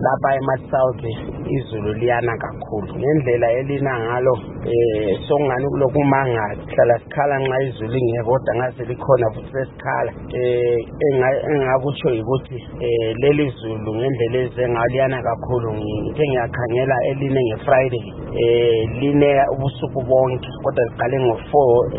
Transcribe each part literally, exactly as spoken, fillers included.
lapha ema-South izulu liyana kakhulu ngendlela elina ngalo eh songani kulokhu manga sihlala sikhala nxa izulu ingekho kodwa ngase likhona futhi sesikhala eh engakutsho ukuthi eh leli zulu ngendlela ezengaliyana kakhulu ngike ngiyakhangela eline ngeFriday eh line ubusuku bonke kodwa liqale ngo-four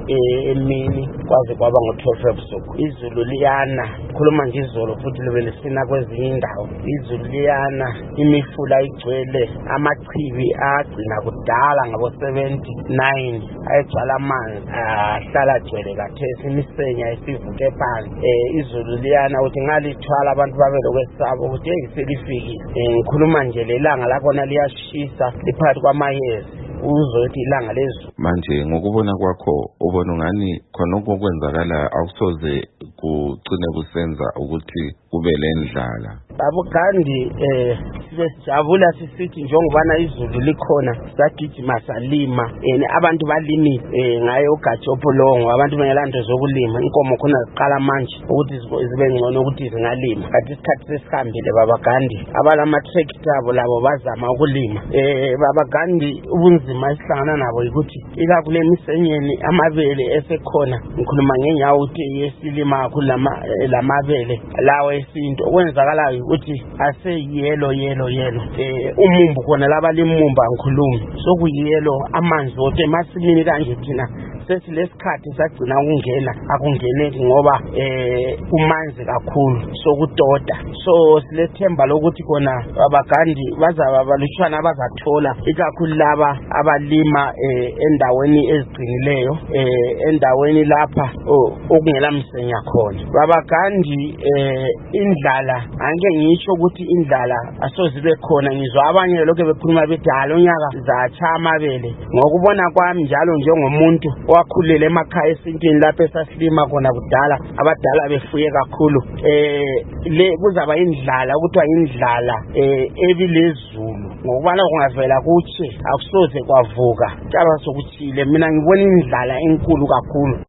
emini kwaze kwaba ngo-twelve ebusuku. Izulu liyana khuluma nje izolo futhi libe lisina kwezinye indawo. Izulu liyana imifula igcwele amachibi agcina kudala ngabo seventy-nine ayegcwala amanzi ahlala agcwele kathesi imisenya isivuke phansi. Eh izulu liyana uthi ngalithwala abantu babe lokwesaba ukuthi eyiselifiki. Ngikhuluma nje lelanga lakhona liyashisa liphakathi kwamayezi uzothi ilanga lezulu. Manje ngokubona kwakho ubona ngani khonokho kwenzakala awusoze kucine kusenza ukuthi kube lendlala? Babo Gandhi eh sijabula sisithi njengobana izulu likhona sagijima salima ene abantu balimi ngayo uGatshopolongo abantu bengelanto zokulima inkomo khona ziqala manje ukuthi zibe ngcono ukuthi zingalima kanti isikhathi sesihambile baba Gandhi abalama tractor abo labo bazama ukulima eh baba Gandhi ubunzima esihlangana nabo ukuthi ikakhulu emisenyeni amabele esekhona ngikhuluma ngenyawo ukuthi yesilima kulama lamabele lawo esinto okwenzakalayo ukuthi ase yellow yellow yellow eh umumbu khona laba limumba ngikhuluma sokuyelo amanzi ote masimini kanje thina sesilesikhathi sagcina ukungena akungeneki ngoba eh umanzi kakhulu sokutoda so silethemba lokuthi khona abagandi bazaba balutshwana abazathola ikakhulu laba abalima eh endaweni eziqinileyo eh endaweni lapha okungela msenya khona babagandi eh indlala ange ngisho ukuthi indlala asozibe khona ngizwa abanye lokho bekhuluma bethi halonyaka zatsha amabele ngokubona kwami njalo njengomuntu wakhulele emakhaya esintini lapha esasilima khona kudala abadala befuye kakhulu eh le kuzaba indlala ukuthi indlala eh ebilezulu ngokubana kungavela kuthi akusoze kwavuka njalo sokuthile mina ngibona indlala enkulu kakhulu.